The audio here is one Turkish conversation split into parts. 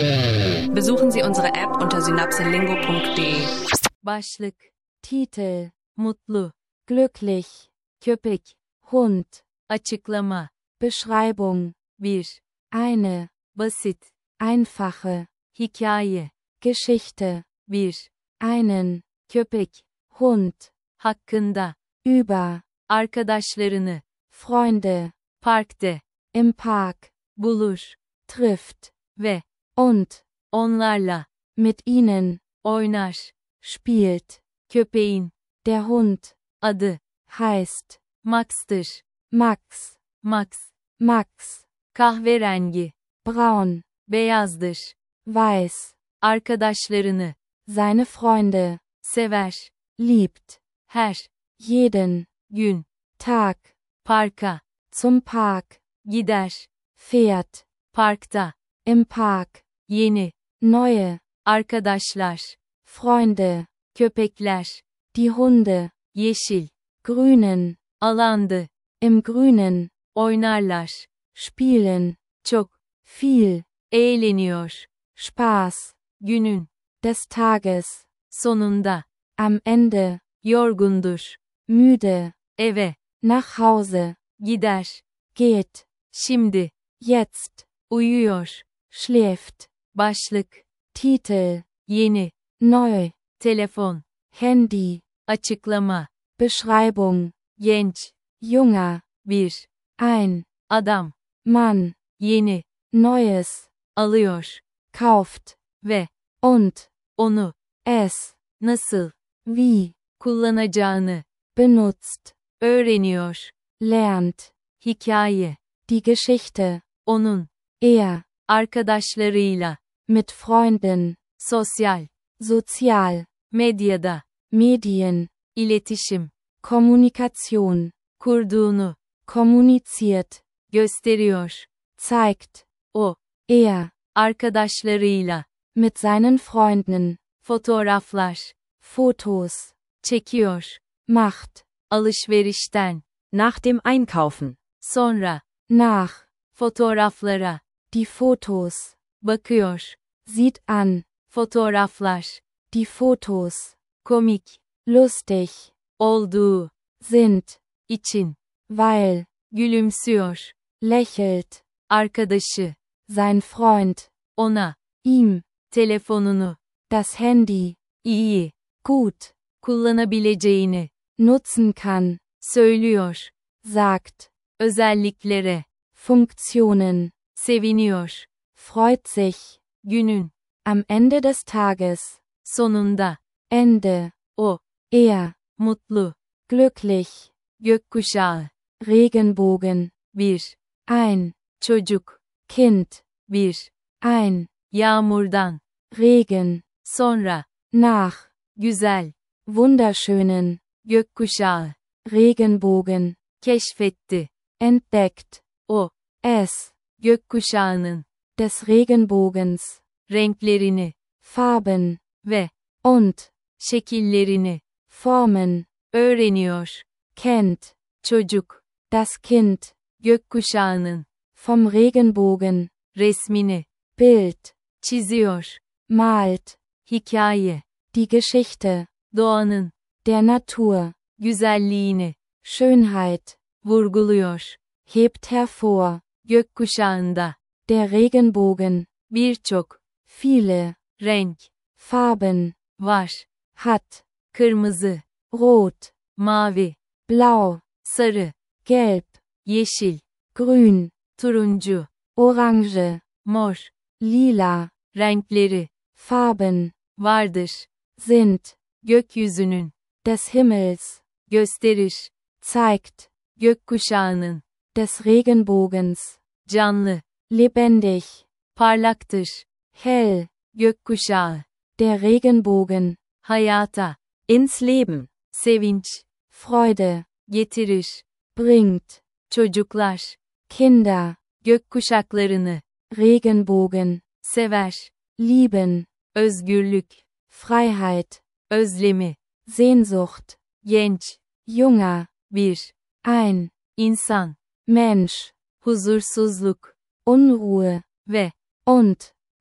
Besuchen Sie unsere App unter synapselingo.de. Başlık, Titel, mutlu, glücklich, köpek, Hund, açıklama, Beschreibung, eine, basit, einfache, hikaye, Geschichte, einen, köpek, Hund, hakkında, über, arkadaşlarını, Freunde, parkte, im Park, bulur, trifft, ve, und, onlarla, mit ihnen, oynar, spielt, köpeğin, der Hund, adı, heißt, Max'tır, Max, Max, kahverengi, braun, beyazdır, weiß, arkadaşlarını, seine Freunde, sever, liebt, her, jeden, gün, Tag, parka, zum Park, gider, fährt, parkta, im Park, yeni, neue, arkadaşlar, Freunde, köpekler, die Hunde, yeşil, grünen, alandı, im Grünen, oynarlar, spielen, çok, viel, eğleniyor, Spaß, günün, des Tages, sonunda, am Ende, yorgundur, müde, eve, nach Hause, gider, geht, şimdi, jetzt, uyuyor, schläft, başlık, Titel, yeni, neu, telefon, Handy, açıklama, Beschreibung, genç, junger, ein, adam, Mann, yeni, neues, alıyor, kauft, ve, und, onu, es, nasıl, wie, kullanacağını, benutzt, öğreniyor, lernt, hikaye, die Geschichte, onun, arkadaşlarıyla, mit Freunden, sozial, medyada, Medien, iletişim, Kommunikation, kurduğunu, kommuniziert, gösteriyor, zeigt, o, arkadaşlarıyla, mit seinen Freunden, fotoğraflar, Fotos, çekiyor, macht, alışverişten, nach dem Einkaufen, sonra, nach, fotoğraflara, die Fotos, bakıyor, sieht an, fotoğraflar, die Fotos, komik, lustig, olduğu, sind, için, weil, gülümsüyor, lächelt, arkadaşı, sein Freund, ona, ihm, telefonunu, das Handy, iyi, gut, kullanabileceğini, nutzen kann, söylüyor, sagt, özelliklere, Funktionen, seviniyor, freut sich, günün, am Ende des Tages, sonunda, Ende, o, mutlu, glücklich, gökkuşağı, Regenbogen, ein, çocuk, Kind, ein, yağmurdan, Regen, sonra, nach, güzel, wunderschönen, gökkuşağı, Regenbogen, keşfetti, entdeckt, o, es, gökkuşağının, des Regenbogens, renklerini, Farben, ve, und, şekillerini, Formen, öğreniyor, kennt, çocuk, das Kind, gökkuşağının, vom Regenbogen, resmini, Bild, çiziyor, malt, hikaye, die Geschichte, doğanın, der Natur, güzelliğini, Schönheit, vurguluyor, hebt hervor, gökkuşağında, der Regenbogen, birçok, viele, renk, Farben, var, hat, kırmızı, rot, mavi, blau, sarı, gelb, yeşil, grün, turuncu, orange, mor, lila, renkleri, Farben, vardır, sind, gökyüzünün, des Himmels, gösterir, zeigt, gökkuşağının, des Regenbogens, canlı, lebendig, parlaktır, hell, gökkuşağı, der Regenbogen, hayata, ins Leben, sevinç, Freude, getirir, bringt, çocuklar, Kinder, gökkuşaklarını, Regenbogen, sever, lieben, özgürlük, Freiheit, özlemi, Sehnsucht, genç, junger, bir, ein, insan, Mensch, huzursuzluk, Unruhe, ve, und,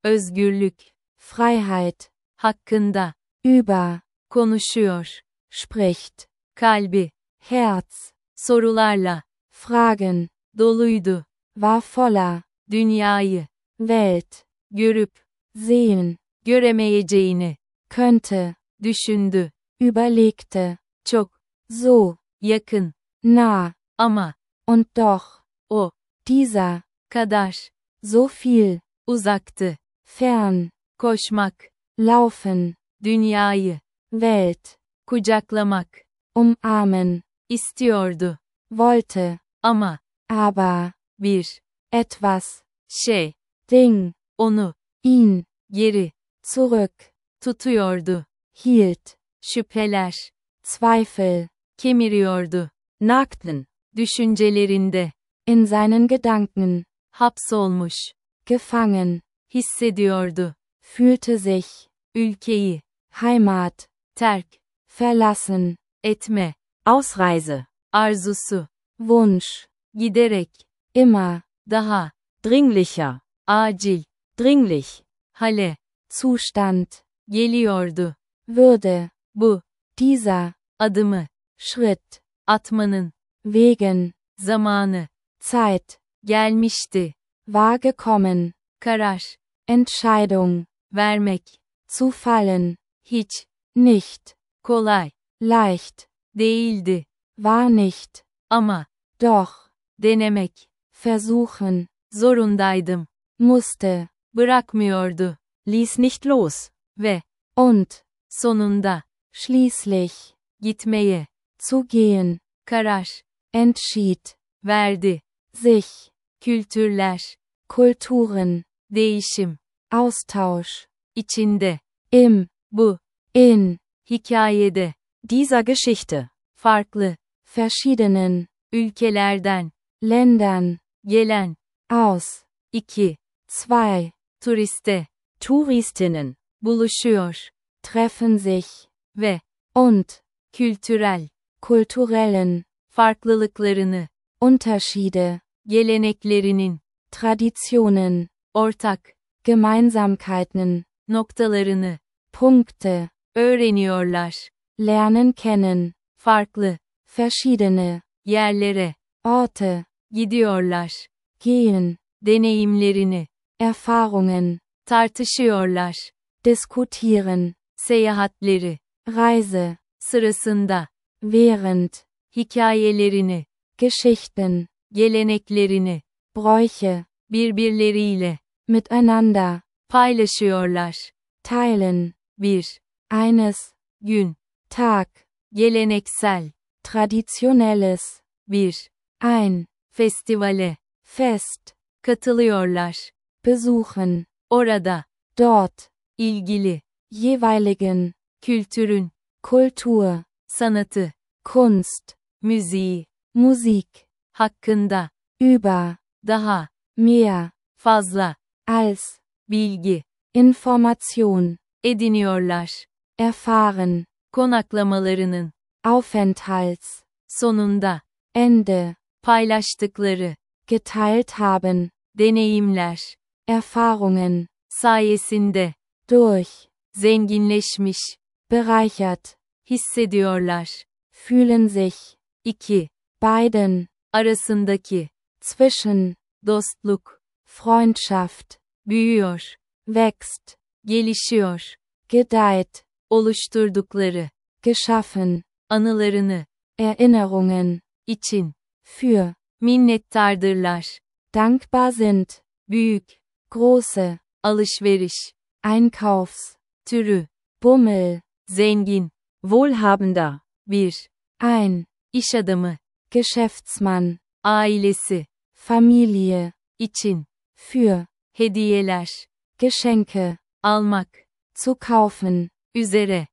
özgürlük, Freiheit, hakkında, über, konuşuyor, spricht, kalbi, Herz, sorularla, Fragen, doluydu, war voller, dünyayı, Welt, görüp, sehen, göremeyeceğini, könnte, düşündü, überlegte, çok, so, yakın, nah, ama, und doch, o, dieser, kadar, so viel, uzaktı, fern, koşmak, laufen, dünyayı, Welt, kucaklamak, umarmen, istiyordu, wollte, ama, aber, bir, etwas, şey, Ding, onu, ihn, geri, zurück, tutuyordu, hielt, şüpheler, Zweifel, kemiriyordu, nagten, düşüncelerinde, in seinen Gedanken, hapsolmuş, gefangen, hissediyordu, fühlte sich, ülkeyi, Heimat, terk, verlassen, etme, Ausreise, arzusu, Wunsch, giderek, immer, daha, dringlicher, acil, dringlich, hale, Zustand, geliyordu, würde, bu, dieser, adımı, Schritt, atmanın, wegen, zamanı, Zeit, gelmişti, war gekommen, karar, Entscheidung, vermek, zu fallen, hiç, nicht, kolay, leicht, değildi, war nicht, ama, doch, denemek, versuchen, zorundaydım, musste, bırakmıyordu, ließ nicht los, ve, und, sonunda, schließlich, gitmeye, zu gehen, karar, entschied, verdi, sich, kültürler, Kulturen, değişim, Austausch, içinde, im, bu, in, hikayede, dieser Geschichte, farklı, verschiedenen, ülkelerden, Ländern, gelen, aus, 2, zwei, turiste, Touristinnen, buluşuyor, treffen sich, ve, und, kültürel, kulturellen, farklılıklarını, Unterschiede, geleneklerinin, Traditionen, ortak, Gemeinsamkeiten, noktalarını, Punkte, öğreniyorlar, lernen kennen, farklı, verschiedene, yerlere, Orte, gidiyorlar, gehen, deneyimlerini, Erfahrungen, tartışıyorlar, diskutieren, seyahatleri, Reise, sırasında, während, hikayelerini, Geschichten, geleneklerini, Bräuche, birbirleriyle, miteinander, paylaşıyorlar, teilen, bir, eines, gün, Tag, geleneksel, traditionelles, bir, ein, festivale, Fest, katılıyorlar, besuchen, orada, dort, ilgili, jeweiligen, kültürün, Kultur, sanatı, Kunst, müziği, Musik, hakkında, über, daha, mehr, fazla, als, bilgi, Information, ediniyorlar, erfahren, konaklamalarının, Aufenthalts, sonunda, Ende, paylaştıkları, geteilt haben, deneyimler, Erfahrungen, sayesinde, durch, zenginleşmiş, bereichert, hissediyorlar, fühlen sich, 2, beiden, arasındaki, zwischen, dostluk, Freundschaft, büyüyor, wächst, gelişiyor, gedeiht, oluşturdukları, geschaffen, anılarını, Erinnerungen, için, für, minnettardırlar, dankbar sind, büyük, große, alışveriş, Einkaufs, türü, Bummel, zengin, wohlhabender, bir, ein, iş adamı, Geschäftsmann, ailesi, Familie, için, für, hediyeler, Geschenke, almak, zu kaufen, üzere,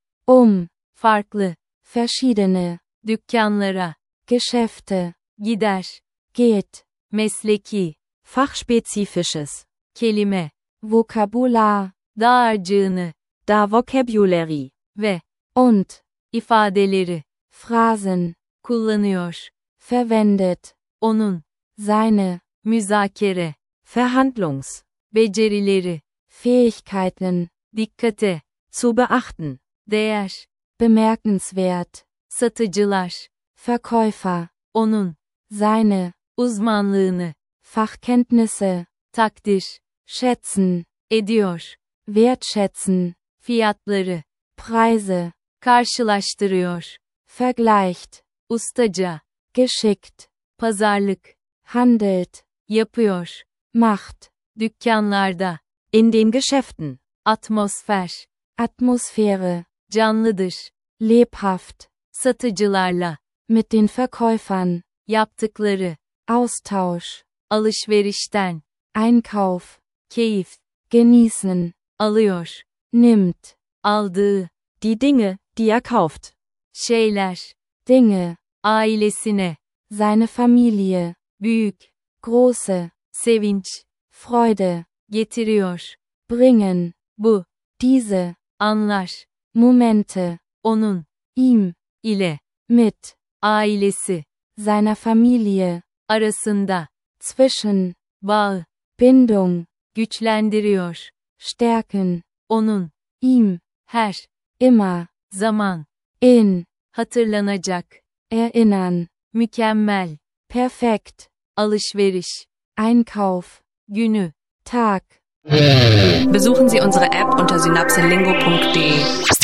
farklı, verschiedene, dükkanlara, Geschäfte, gider, geht, mesleki, fachspezifisches, kelime, Vokabular, dağarcığını, da Vocabulary, ve, und, ifadeleri, Phrasen, kullanıyor, verwendet, onun, seine, müzakere, Verhandlungs, becerileri, Fähigkeiten. dikkate, Zu beachten. değer, Bemerkenswert. satıcılar, Verkäufer. onun, Seine. uzmanlığını, Fachkenntnisse. takdir, Schätzen. ediyor, Wertschätzen. fiyatları, Preise. karşılaştırıyor, Vergleicht. ustaca, Geschickt. pazarlık, Handelt. yapıyor, Macht. dükkanlarda, In den Geschäften. atmosfer, Atmosphäre. canlıdır, Lebhaft. satıcılarla, Mit den Verkäufern. yaptıkları, Austausch. alışverişten, Einkauf. keyif, Genießen. alıyor, Nimmt. aldığı, Die Dinge, die er kauft. şeyler, Dinge. ailesine, Seine Familie. büyük, Große. sevinç, Freude. getiriyor, Bringen. bu, Diese. anlar, Momente. onun, Ihm. ile, Mit. ailesi, Seiner Familie. arasında, Zwischen. bağ, Bindung. güçlendiriyor, Stärken. onun, Ihm. her, Immer. zaman, In. hatırlanacak, Erinnern. mükemmel, Perfekt. alışveriş, Einkauf. günü, Tag. Besuchen Sie unsere App unter synapselingo.de.